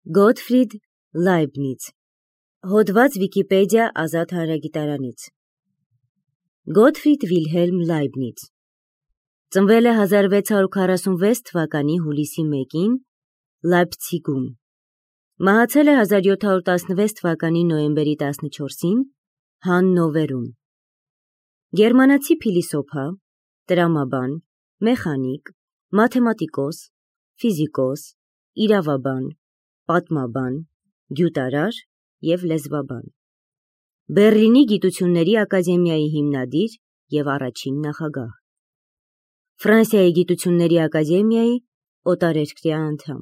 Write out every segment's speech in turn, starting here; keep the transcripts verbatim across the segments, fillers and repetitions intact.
Գոթֆրիդ Լայբնից Հոդված Վիկիպեդիա ազատ հանրագիտարանից Գոթֆրիդ Վիլհելմ Լայբնից ծնվել է հազար վեց հարյուր քառասունվեց թվականի հուլիսի մեկին Լայպցիգում, մահացել է հազար յոթ հարյուր տասնվեց թվականի նոյեմբերի տասնչորսին Հաննովերում։ Գերմանացի փիլիսոփա, տրամաբան, մեխանիկ, մաթեմատիկոս, ֆիզիկոս, իրավաբան, պատմաբան, գյուտարար և լեզվաբան։ Բեռլինի գիտությունների ակադեմիայի հիմնադիր և առաջին նախագահ։ Ֆրանսիայի գիտությունների ակադեմիայի օտարերկրյա անդամ։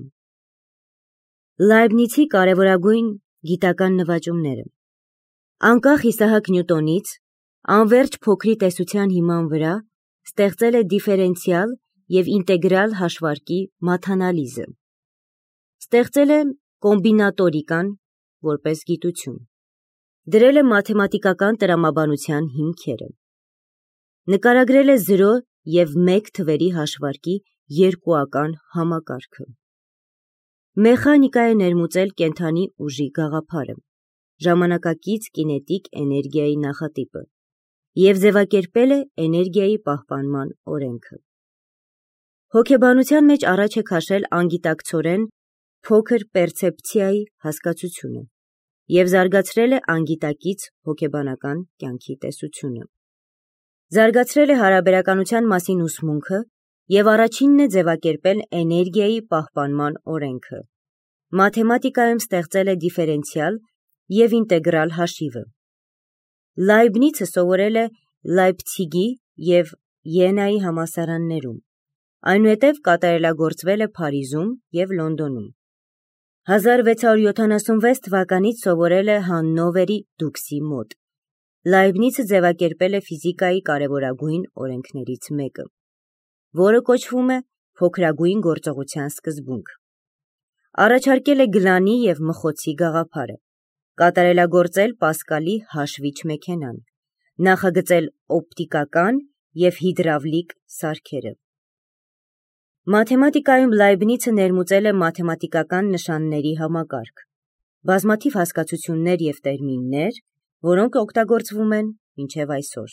Լայբնիցի կարևորագույն գիտական նվաճումները անկախ Իսահակ Նյուտոնից, անվերջ փոքրի տեսության հիման վրա ստեղծել է դիֆերենցիալ և ինտեգրալ հաշվարկի մաթանալիզը։ Ստեղծել է կոմբինատորիկան որպես գիտություն։ Դրել է մաթեմատիկական տրամաբանության հիմքերը։ Նկարագրել է զրո և մեկ թվերի հաշվարկի երկուական համակարգը։ Մեխանիկա է ներմուծել կենդանի ուժի գաղափարը, ժամանակակից կինետիկ էներգիայի նախատիպը և ձևակերպել է էներգիայի պահպանման օրենքը։ Հոգեբանության մեջ առաջ է քաշել անգիտակցորեն փոքր պերցեպցիայի հասկացությունը և զարգացրել է անգիտակից հոգեբանական կյանքի տեսությունը։ Զարգացրել է հարաբերականության մասին ուսմունքը և առաջինն է ձևակերպել էներգիայի պահպանման օրենքը։ Մաթեմատիկայում ստեղծել է դիֆերենցիալ և ինտեգրալ հաշիվը։ Լայբնիցը սովորել է Լայպցիգի և Յենայի համալսարաններում, այնուհետև կատարելագործվել է Փարիզում և Լոնդոնում։ հազար վեց հարյուր յոթանասունվեց թվականից սովորել է Հաննովերի դուքսի մոտ։ Լայբնիցը ձևակերպել է ֆիզիկայի կարևորագույն օրենքներից մեկը, որը կոչվում է փոքրագույն գործողության սկզբունք։ Առաջարկել է գլանի և մխոցի գաղափարը, կատարելագործել Պասկալի հաշվիչ մեքենան, նախագծել օպտիկական և հիդրավլիկ սարքերը։ Մաթեմատիկայում Լայբնիցը ներմուծել է մաթեմատիկական նշանների համակարգ, բազմաթիվ հասկացություններ և տերմիններ, որոնք օգտագործվում են մինչև այսօր։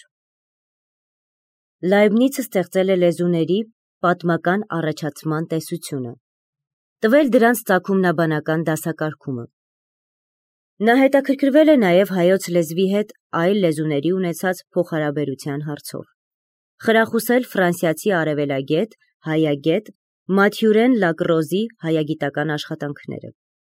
Լայբնիցը ստեղծել է լեզուների պատմական առաջացման տեսությունը, տվել դրանց ծագումնաբանական դասակարգումը։ Նա հետաքրքրվել է նաև հայոց լեզվի հետ այլ լեզուների ունեցած փոխհարաբերության հարցով, խրախուսել ֆրանսիացի արևելագետ, հայագետ Մաթյուրեն Լակրոզի հայագիտական աշխատանքները։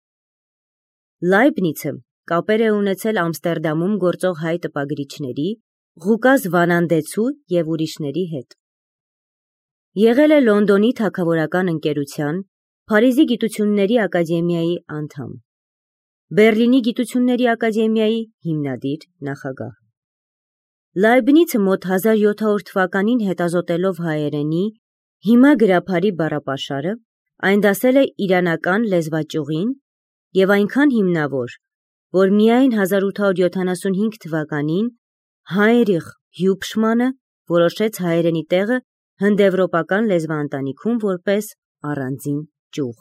Լայբնիցը կապեր է ունեցել Ամստերդամում գործող հայ տպագրիչների, Ղուկաս Վանանդեցու և ուրիշների հետ։ Եղել է Լոնդոնի թագավորական ընկերության, Փարիզի գիտությունների ակադեմիայի անդամ, Բեռլինի գիտությունների ակադեմիայի հիմնադիր նախագահ։ Լայբնիցը մոտ հազար յոթ հարյուր թվականին հետազոտելով հայերենի, հիմա գրաբարի բառապաշարը, այն դասել է իրանական լեզվաճյուղին և այնքան հիմնավոր, որ միայն հազար ութ հարյուր յոթանասունհինգ թվականին Հայնրիխ Հյուբշմանը որոշեց հայերենի տեղը հնդեվրոպական լեզվաընտանիքում որպես առանձին ճյուղ։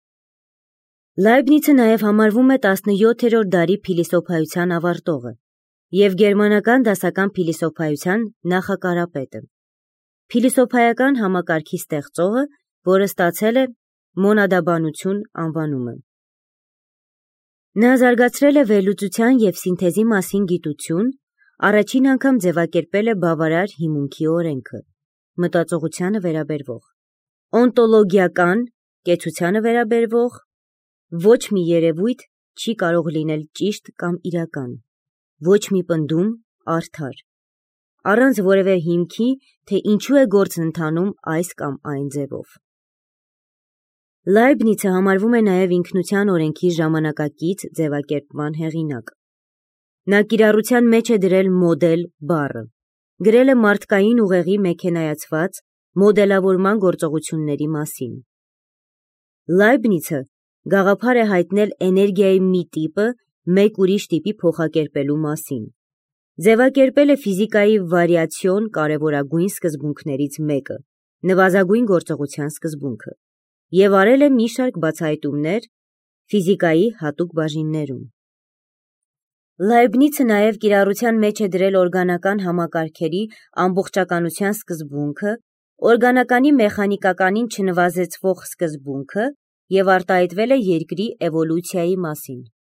Լայբնիցը նաև համարվում է տասնյոթերորդ դարի փիլիսոփայության ավարտողը և գերմանական դասական փիլիսոփայության նախակարապետը, փիլիսոփայական համակարգի ստեղծողը, որը ստացել է մոնադաբանություն անվանումը։ Նա զարգացրել է վերլուծության և սինթեզի մասին գիտություն, առաջին անգամ ձևակերպել է բավարար հիմունքի օրենքը, մտածողությանը վերաբերվող, օնտոլոգիական, կեցությանը վերաբերվող, ոչ մի երևույթ չի կարող լինել ճիշտ կամ իրական, ոչ մի պնդում արդար, առանց որևէ հիմքի, թե ինչու է գործն ընթանում այս կամ այն ձևով։ Լայբնիցը համարվում է նաև ինքնության օրենքի ժամանակակից ձևակերպման հեղինակ։ Նա կիրառության մեջ է դրել մոդել բառը, գրել է մարդկային ուղեղի մեքենայացված մոդելավորման գործողությունների մասին։ Լայբնիցը գաղափար է հայտնել էներգիայի մի տիպը մեկ ուրիշ տիպի փոխակերպելու մասին, ձևակերպել է ֆիզիկայի վարիացիոն կարևորագույն սկզբունքներից մեկը, նվազագույն գործողության սկզբունքը, և արել է մի շարք բացահայտումներ ֆիզիկայի հատուկ բաժիններում։ Լայբնիցը նաև կիրառության մեջ է դրել օրգանական համակարգերի ամբողջականության սկզբունքը, օրգանականի մեխանիկականին չնվազեցվող սկզբունքը և արտահայտվել է երկրի էվոլյուցիայի մասին։